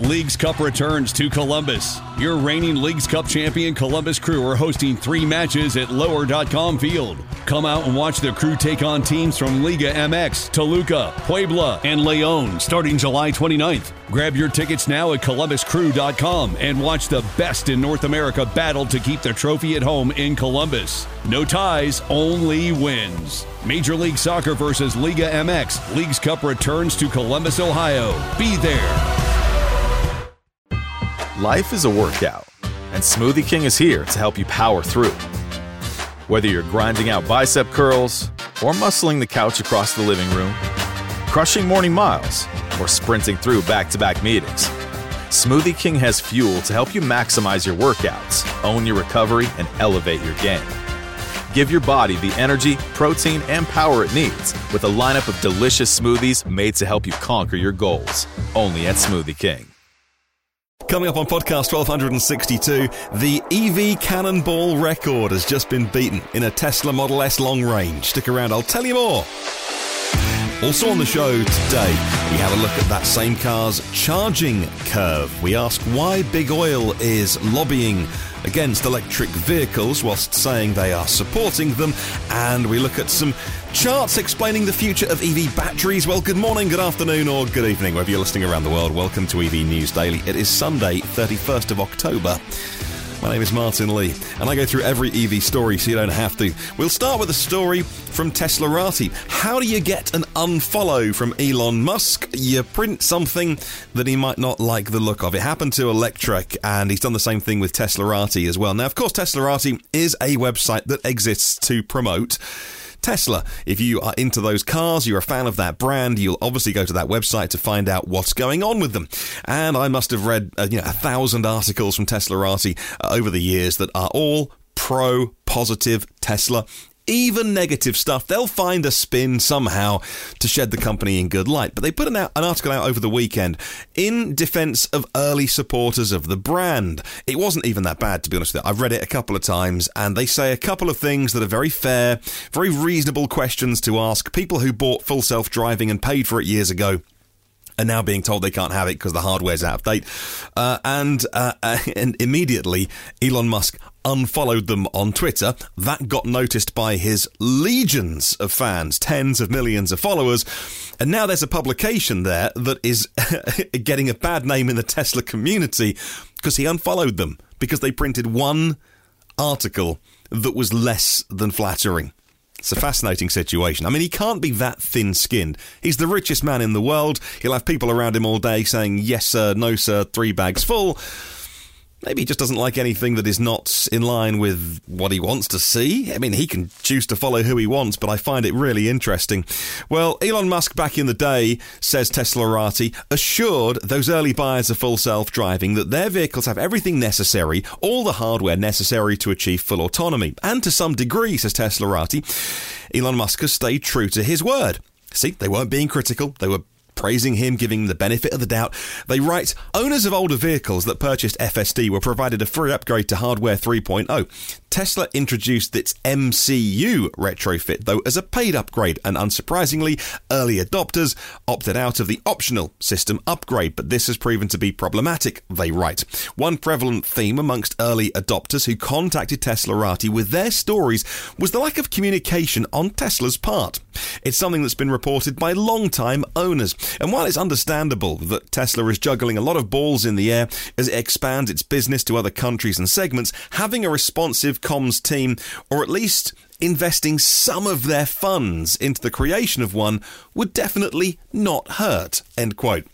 Leagues Cup returns to Columbus. Your reigning Leagues Cup champion Columbus Crew are hosting 3 matches at Lower.com Field. Come out and watch the Crew take on teams from Liga MX, Toluca, Puebla, and León starting July 29th. Grab your tickets now at ColumbusCrew.com and watch the best in North America battle to keep the trophy at home in Columbus. No ties, only wins. Major League Soccer versus Liga MX. Leagues Cup returns to Columbus, Ohio. Be there. Life is a workout, and Smoothie King is here to help you power through. Whether you're grinding out bicep curls or muscling the couch across the living room, crushing morning miles, or sprinting through back-to-back meetings, Smoothie King has fuel to help you maximize your workouts, own your recovery, and elevate your game. Give your body the energy, protein, and power it needs with a lineup of delicious smoothies made to help you conquer your goals. Only at Smoothie King. Coming up on podcast 1262, the EV Cannonball record has just been beaten in a Tesla Model S long range. Stick around, I'll tell you more. Also on the show today, we have a look at that same car's charging curve. We ask why Big Oil is lobbying against electric vehicles whilst saying they are supporting them. And we look at some charts explaining the future of EV batteries. Well, good morning, good afternoon, or good evening, wherever you're listening around the world. Welcome to EV News Daily. It is Sunday, 31st of October. My name is Martin Lee, and I go through every EV story so you don't have to. We'll start with a story from Teslarati. How do you get an unfollow from Elon Musk? You print something that he might not like the look of. It happened to Electrek, and he's done the same thing with Teslarati as well. Now, of course, Teslarati is a website that exists to promote Tesla. If you are into those cars, you're a fan of that brand, you'll obviously go to that website to find out what's going on with them. And I must have read 1,000 articles from Teslarati over the years that are all pro-positive Tesla. Even negative stuff, they'll find a spin somehow to shed the company in good light. But they put an article out over the weekend in defense of early supporters of the brand. It wasn't even that bad, to be honest with you. I've read it a couple of times, and they say a couple of things that are very fair, very reasonable questions to ask. People who bought full self-driving and paid for it years ago are now being told they can't have it because the hardware's out of date. And immediately, Elon Musk unfollowed them on Twitter. That got noticed by his legions of fans, tens of millions of followers. And now there's a publication there that is getting a bad name in the Tesla community because he unfollowed them because they printed one article that was less than flattering. It's a fascinating situation. I mean, he can't be that thin-skinned. He's the richest man in the world. He'll have people around him all day saying, yes, sir, no, sir, 3 bags full. Maybe he just doesn't like anything that is not in line with what he wants to see. I mean, he can choose to follow who he wants, but I find it really interesting. Well, Elon Musk back in the day, says Teslarati, assured those early buyers of full self-driving that their vehicles have everything necessary, all the hardware necessary to achieve full autonomy. And to some degree, says Teslarati, Elon Musk has stayed true to his word. See, they weren't being critical. They were praising him, giving him the benefit of the doubt. They write, owners of older vehicles that purchased FSD were provided a free upgrade to hardware 3.0. Tesla introduced its MCU retrofit, though, as a paid upgrade, and unsurprisingly, early adopters opted out of the optional system upgrade, but this has proven to be problematic, they write. One prevalent theme amongst early adopters who contacted Teslarati with their stories was the lack of communication on Tesla's part. It's something that's been reported by long-time owners, and while it's understandable that Tesla is juggling a lot of balls in the air as it expands its business to other countries and segments, having a responsive comms team, or at least investing some of their funds into the creation of one, would definitely not hurt, end quote.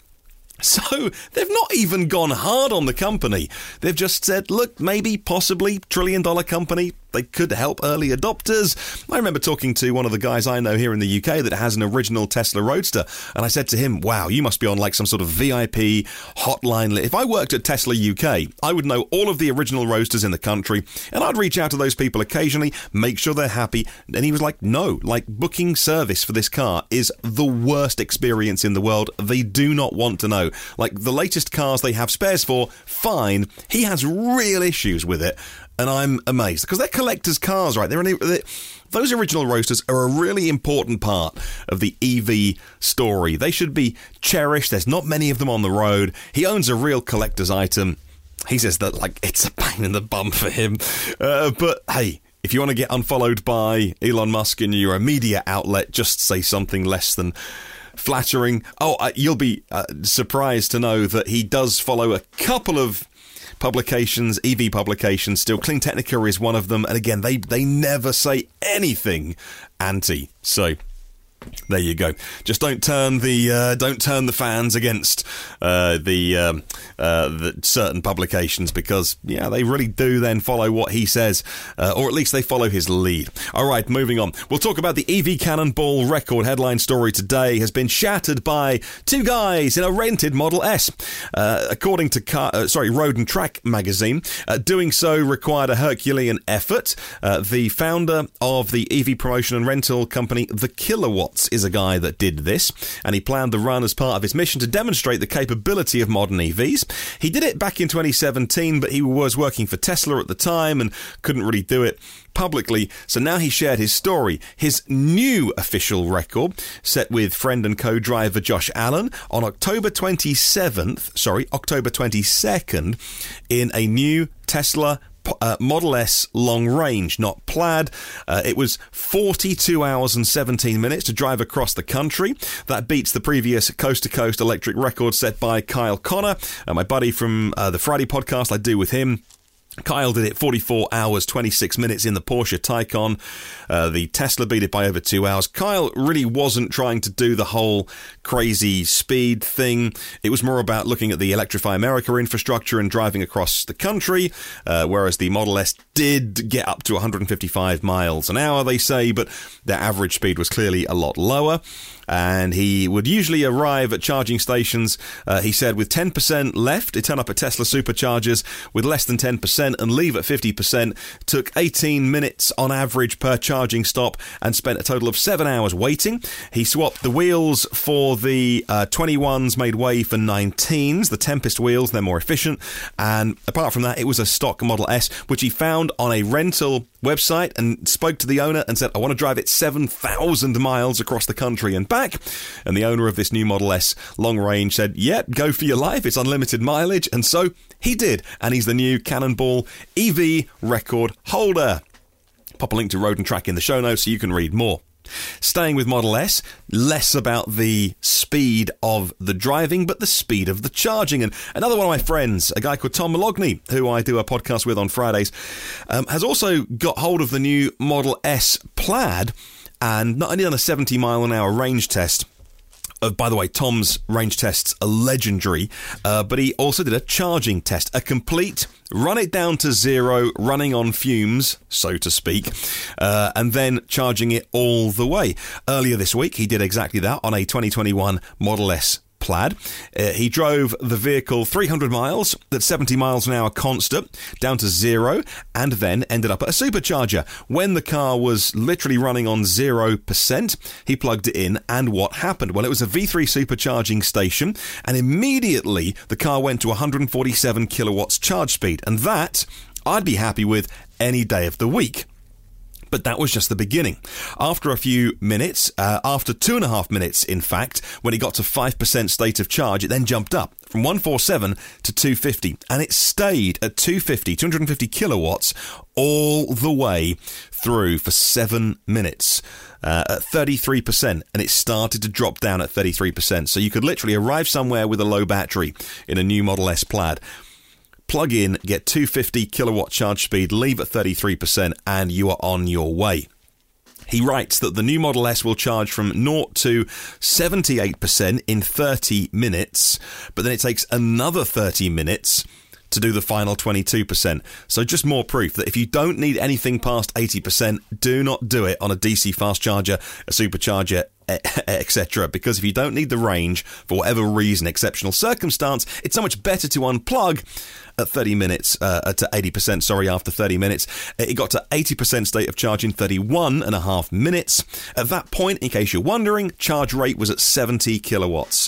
So they've not even gone hard on the company. They've just said, look, maybe, possibly, trillion-dollar company, they could help early adopters. I remember talking to one of the guys I know here in the UK that has an original Tesla Roadster, and I said to him, wow, you must be on like some sort of VIP hotline. If I worked at Tesla UK, I would know all of the original Roadsters in the country, and I'd reach out to those people occasionally, make sure they're happy. And he was like, no, like booking service for this car is the worst experience in the world. They do not want to know. Like the latest cars they have spares for, fine. He has real issues with it. and I'm amazed because they're collectors' cars, right? Those original Roadsters are a really important part of the EV story. They should be cherished. There's not many of them on the road. He owns a real collector's item. He says that, like, it's a pain in the bum for him. But, hey, if you want to get unfollowed by Elon Musk and you're a media outlet, just say something less than flattering. You'll be surprised to know that he does follow a couple of publications, EV publications still. Clean Technica is one of them, and again, they never say anything anti. So there you go. Just don't turn the fans against the certain publications, because they really do then follow what he says, or at least they follow his lead. All right, moving on. We'll talk about the EV Cannonball record. Headline story today has been shattered by two guys in a rented Model S. According to Road and Track magazine, doing so required a Herculean effort. The founder of the EV promotion and rental company, The Kilowatts, is a guy that did this, and he planned the run as part of his mission to demonstrate the capability of modern EVs. He did it back in 2017, but he was working for Tesla at the time and couldn't really do it publicly, so now he shared his story. His new official record, set with friend and co-driver Josh Allen on October 22nd, in a new Tesla Model S long range, not plaid. It was 42 hours and 17 minutes to drive across the country. That beats the previous coast-to-coast electric record set by Kyle Connor, my buddy from the Friday podcast I do with him. Kyle did it 44 hours, 26 minutes in the Porsche Taycan. The Tesla beat it by over 2 hours. Kyle really wasn't trying to do the whole crazy speed thing. It was more about looking at the Electrify America infrastructure and driving across the country, whereas the Model S did get up to 155 miles an hour, they say, but their average speed was clearly a lot lower. And he would usually arrive at charging stations, he said, with 10% left. He'd turn up at Tesla superchargers with less than 10% and leave at 50%. Took 18 minutes on average per charging stop and spent a total of 7 hours waiting. He swapped the wheels for the 21s, made way for 19s, the Tempest wheels. They're more efficient. And apart from that, it was a stock Model S, which he found on a rental website and spoke to the owner and said, I want to drive it 7,000 miles across the country and back. And the owner of this new Model S long range said, yep, go for your life, it's unlimited mileage. And so he did, and he's the new Cannonball EV record holder. Pop a link to Road and Track in the show notes so you can read more. Staying with Model S, less about the speed of the driving, but the speed of the charging. And another one of my friends, a guy called Tom Mologney, who I do a podcast with on Fridays, has also got hold of the new Model S Plaid and not only done a 70 mile an hour range test. By the way, Tom's range tests are legendary, but he also did a charging test, a complete run it down to zero, running on fumes, so to speak, and then charging it all the way. Earlier this week, he did exactly that on a 2021 Model S Plaid. He drove the vehicle 300 miles at 70 miles an hour constant down to zero, and then ended up at a supercharger. When the car was literally running on 0%, he plugged it in, and what happened? Well, it was a V3 supercharging station, and immediately the car went to 147 kilowatts charge speed, and that I'd be happy with any day of the week. But that was just the beginning. After a few minutes, after 2.5 minutes, in fact, when it got to 5% state of charge, it then jumped up from 147 to 250. And it stayed at 250 kilowatts all the way through for 7 minutes. At 33%, and it started to drop down at 33%. So you could literally arrive somewhere with a low battery in a new Model S Plaid. Plug in, get 250 kilowatt charge speed, leave at 33%, and you are on your way. He writes that the new Model S will charge from 0 to 78% in 30 minutes, but then it takes another 30 minutes to do the final 22%. So just more proof that if you don't need anything past 80%, do not do it on a DC fast charger, a supercharger, etc. Because if you don't need the range for whatever reason, exceptional circumstance, it's so much better to unplug at 30 minutes, to 80%, after 30 minutes. It got to 80% state of charge in 31.5 minutes. At that point, in case you're wondering, charge rate was at 70 kilowatts.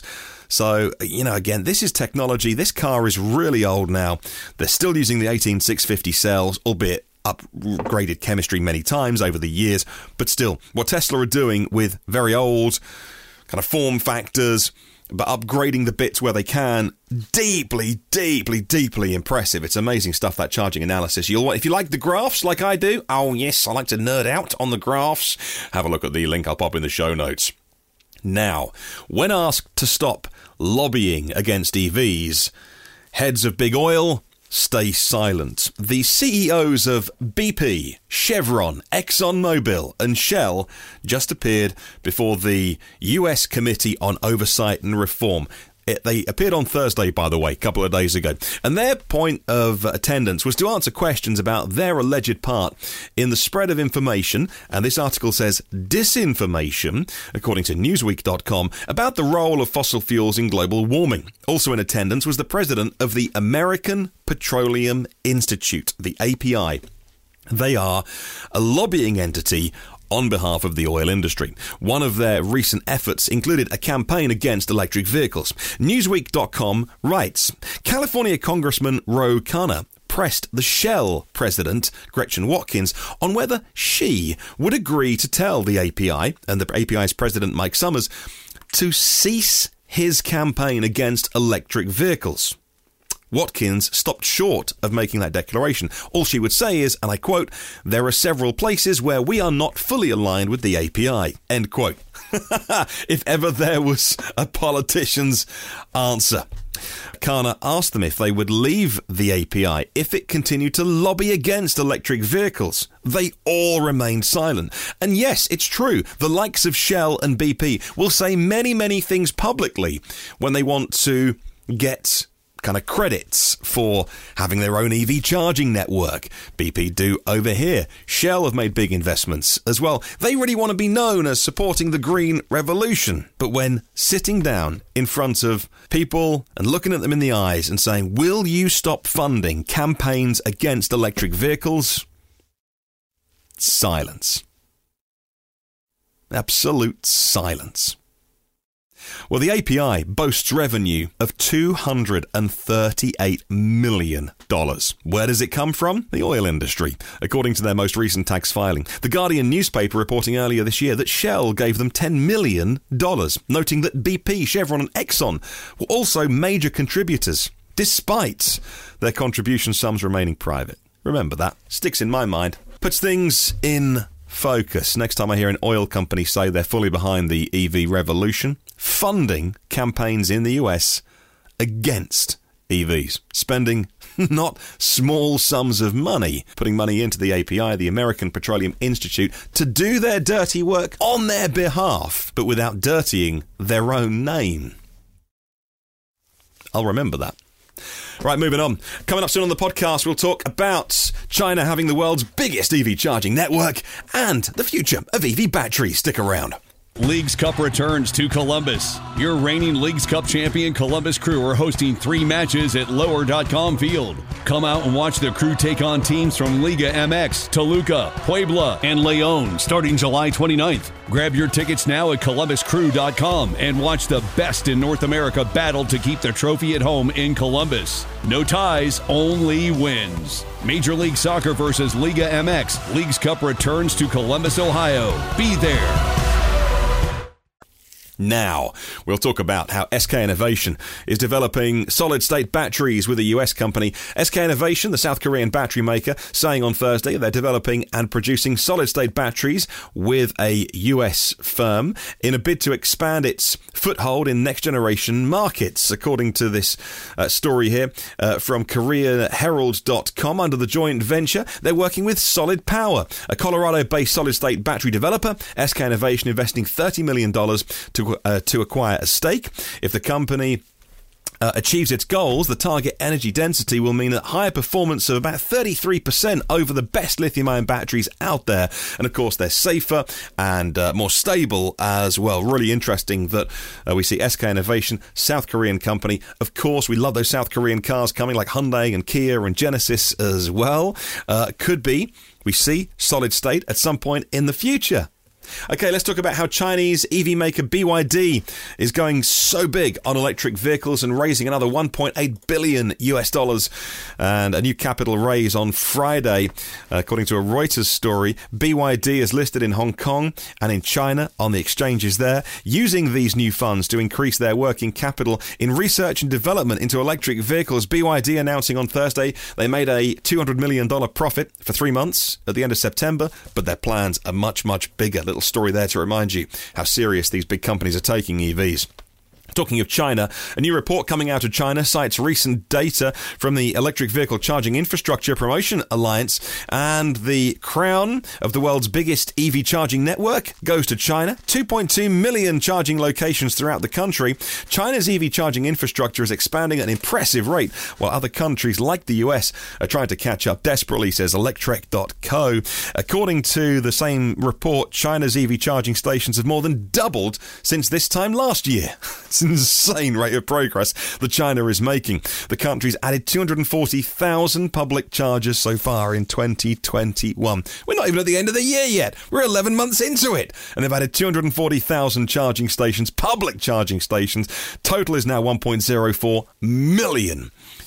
So, again, this is technology. This car is really old now. They're still using the 18650 cells, albeit upgraded chemistry many times over the years. But still, what Tesla are doing with very old kind of form factors, but upgrading the bits where they can, deeply, deeply, deeply impressive. It's amazing stuff, that charging analysis. If you like the graphs like I do, oh yes, I like to nerd out on the graphs, have a look at the link I'll pop in the show notes. Now, when asked to stop lobbying against EVs, heads of big oil stay silent. The CEOs of BP, Chevron, ExxonMobil and Shell just appeared before the US Committee on Oversight and Reform. They appeared on Thursday, by the way, a couple of days ago. And their point of attendance was to answer questions about their alleged part in the spread of information, and this article says disinformation, according to Newsweek.com, about the role of fossil fuels in global warming. Also in attendance was the president of the American Petroleum Institute, the API. They are a lobbying entity on behalf of the oil industry. One of their recent efforts included a campaign against electric vehicles. Newsweek.com writes, California Congressman Ro Khanna pressed the Shell president, Gretchen Watkins, on whether she would agree to tell the API and the API's president, Mike Summers, to cease his campaign against electric vehicles. Watkins stopped short of making that declaration. All she would say is, and I quote, "There are several places where we are not fully aligned with the API," end quote. If ever there was a politician's answer. Khanna asked them if they would leave the API if it continued to lobby against electric vehicles. They all remained silent. And yes, it's true, the likes of Shell and BP will say many, many things publicly when they want to get kind of credits for having their own EV charging network. BP do over here. Shell have made big investments as well. They really want to be known as supporting the green revolution. But when sitting down in front of people and looking at them in the eyes and saying, will you stop funding campaigns against electric vehicles? Silence. Absolute silence. Well, the API boasts revenue of $238 million. Where does it come from? The oil industry, according to their most recent tax filing. The Guardian newspaper reporting earlier this year that Shell gave them $10 million, noting that BP, Chevron and Exxon were also major contributors, despite their contribution sums remaining private. Remember that. Sticks in my mind. Puts things in focus. Next time I hear an oil company say they're fully behind the EV revolution, funding campaigns in the US against EVs, spending not small sums of money, putting money into the API, the American Petroleum Institute, to do their dirty work on their behalf, but without dirtying their own name. I'll remember that. Right, moving on. Coming up soon on the podcast, we'll talk about China having the world's biggest EV charging network and the future of EV batteries. Stick around. Leagues Cup returns to Columbus. Your reigning Leagues Cup champion Columbus Crew are hosting 3 matches at Lower.com Field. Come out and watch the Crew take on teams from Liga MX, Toluca, Puebla, and León starting July 29th. Grab your tickets now at ColumbusCrew.com and watch the best in North America battle to keep the trophy at home in Columbus. No ties, only wins. Major League Soccer versus Liga MX. Leagues Cup returns to Columbus, Ohio. Be there. Now, we'll talk about how SK Innovation is developing solid-state batteries with a US company. SK Innovation, the South Korean battery maker, saying on Thursday they're developing and producing solid-state batteries with a US firm in a bid to expand its foothold in next-generation markets. According to this story here from KoreaHerald.com, under the joint venture, they're working with Solid Power, a Colorado-based solid-state battery developer. SK Innovation investing $30 million to acquire a stake. If the company achieves its goals, the target energy density will mean a higher performance of about 33% over the best lithium-ion batteries out there. And of course, they're safer and more stable as well. Really interesting that we see SK Innovation, South Korean company. Of course, we love those South Korean cars coming like Hyundai and Kia and Genesis as well. Could be we see solid state at some point in the future. Okay, let's talk about how Chinese EV maker BYD is going so big on electric vehicles and raising another $1.8 billion US and a new capital raise on Friday. According to a Reuters story, BYD is listed in Hong Kong and in China on the exchanges there, using these new funds to increase their working capital in research and development into electric vehicles. BYD announcing on Thursday they made a $200 million profit for 3 months at the end of September, but their plans are much, much bigger. Little story there to remind you how serious these big companies are taking EVs. Talking of China, a new report coming out of China cites recent data from the Electric Vehicle Charging Infrastructure Promotion Alliance, and the crown of the world's biggest EV charging network goes to China. 2.2 million charging locations throughout the country. China's EV charging infrastructure is expanding at an impressive rate, while other countries like the US are trying to catch up desperately, says Electrek.co. According to the same report, China's EV charging stations have more than doubled since this time last year. Insane rate of progress that China is making. The country's added 240,000 public chargers so far in 2021. We're not even at the end of the year yet. We're 11 months into it. And they've added 240,000 charging stations, public charging stations. Total is now 1.04 million.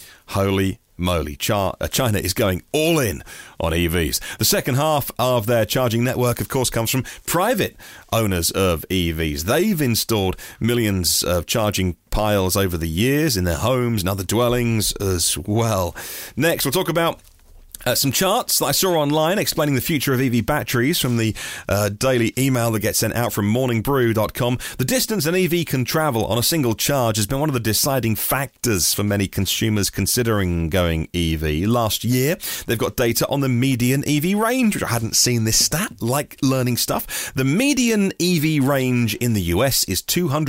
Holy moly, China is going all in on EVs. The second half of their charging network, of course, comes from private owners of EVs. They've installed millions of charging piles over the years in their homes and other dwellings as well. Next, we'll talk about some charts that I saw online explaining the future of EV batteries from the daily email that gets sent out from morningbrew.com. The distance an EV can travel on a single charge has been one of the deciding factors for many consumers considering going EV. Last year, they've got data on the median EV range, which I hadn't seen this stat, like learning stuff. The median EV range in the US is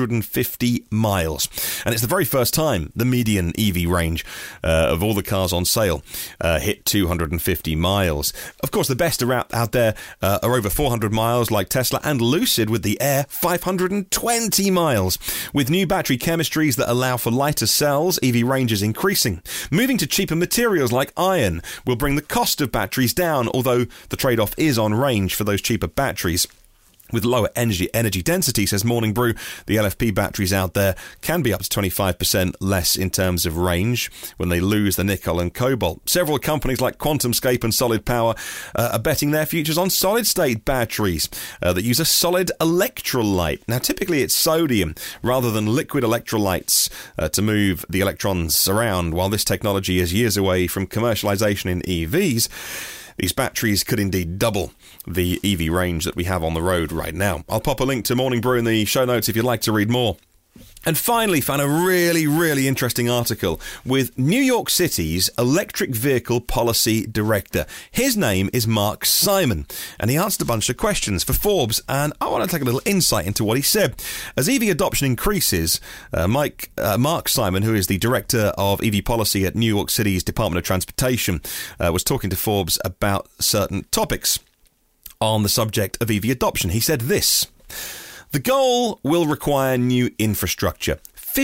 250 miles. And it's the very first time the median EV range of all the cars on sale hit 250 miles. Of course, the best are out there are over 400 miles, like Tesla and Lucid with the Air, 520 miles. With new battery chemistries that allow for lighter cells, EV range is increasing. Moving to cheaper materials like iron will bring the cost of batteries down, although the trade-off is on range for those cheaper batteries. With lower energy density, says Morning Brew, the LFP batteries out there can be up to 25% less in terms of range when they lose the nickel and cobalt. Several companies like QuantumScape and Solid Power are betting their futures on solid-state batteries that use a solid electrolyte. Now, typically it's sodium rather than liquid electrolytes to move the electrons around. While this technology is years away from commercialization in EVs, these batteries could indeed double the EV range that we have on the road right now. I'll pop a link to Morning Brew in the show notes if you'd like to read more. And finally, found a really, really interesting article with New York City's electric vehicle policy director. His name is Mark Simon, and he answered a bunch of questions for Forbes, and I want to take a little insight into what he said. As EV adoption increases, Mark Simon, who is the director of EV policy at New York City's Department of Transportation, was talking to Forbes about certain topics on the subject of EV adoption. He said this: the goal will require new infrastructure.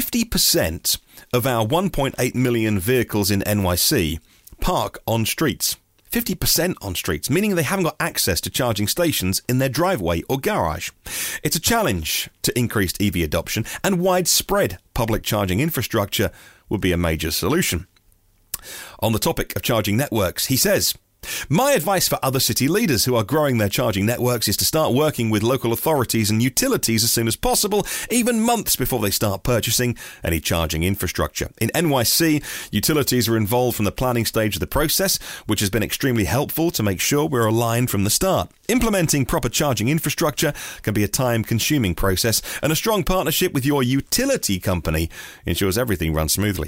50% of our 1.8 million vehicles in NYC park on streets. 50% on streets, meaning they haven't got access to charging stations in their driveway or garage. It's a challenge to increased EV adoption, and widespread public charging infrastructure would be a major solution. On the topic of charging networks, he says, my advice for other city leaders who are growing their charging networks is to start working with local authorities and utilities as soon as possible, even months before they start purchasing any charging infrastructure. In NYC, utilities are involved from the planning stage of the process, which has been extremely helpful to make sure we're aligned from the start. Implementing proper charging infrastructure can be a time-consuming process, and a strong partnership with your utility company ensures everything runs smoothly.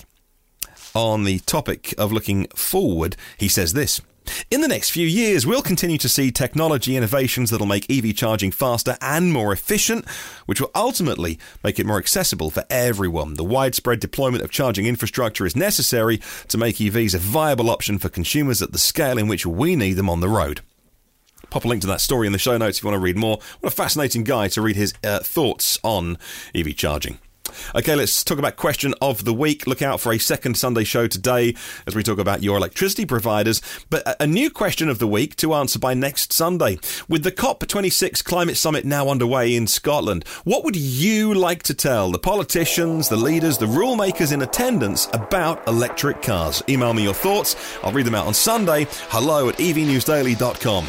On the topic of looking forward, he says this: in the next few years, we'll continue to see technology innovations that'll make EV charging faster and more efficient, which will ultimately make it more accessible for everyone. The widespread deployment of charging infrastructure is necessary to make EVs a viable option for consumers at the scale in which we need them on the road. Pop a link to that story in the show notes if you want to read more. What a fascinating guy to read his thoughts on EV charging. Okay, let's talk about question of the week. Look out for a second Sunday show today as we talk about your electricity providers. But a new question of the week to answer by next Sunday. With the COP26 climate summit now underway in Scotland, what would you like to tell the politicians, the leaders, the rule makers in attendance about electric cars? Email me your thoughts. I'll read them out on Sunday. hello@evnewsdaily.com.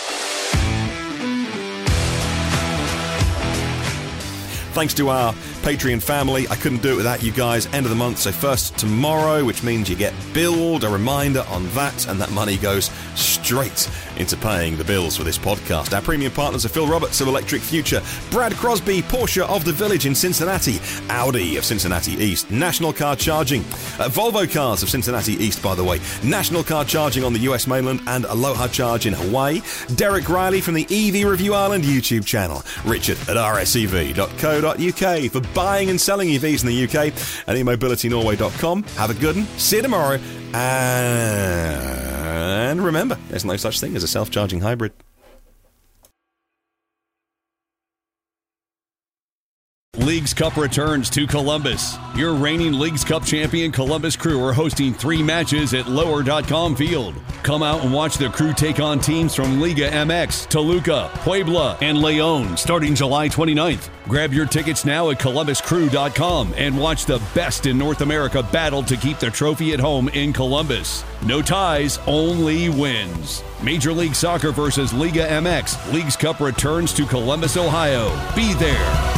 Thanks to our Patreon family. I couldn't do it without you guys. End of the month, so first tomorrow, which means you get billed, a reminder on that, and that money goes straight into paying the bills for this podcast. Our premium partners are Phil Roberts of Electric Future, Brad Crosby, Porsche of the Village in Cincinnati, Audi of Cincinnati East, National Car Charging, Volvo Cars of Cincinnati East, by the way, National Car Charging on the US mainland, and Aloha Charge in Hawaii, Derek Riley from the EV Review Ireland YouTube channel, Richard at rsev.co.uk for buying and selling EVs in the UK, and eMobilityNorway.com. Have a good one. See you tomorrow. And remember, there's no such thing as a self-charging hybrid. Leagues Cup returns to Columbus. Your reigning Leagues Cup champion Columbus Crew are hosting 3 matches at lower.com field. Come out and watch the Crew take on teams from Liga MX, Toluca, Puebla, and Leon starting July 29th. Grab your tickets now at columbuscrew.com and watch the best in North America battle to keep the trophy at home in Columbus. No ties, only wins. Major League Soccer versus Liga MX. Leagues Cup returns to Columbus, Ohio. Be there.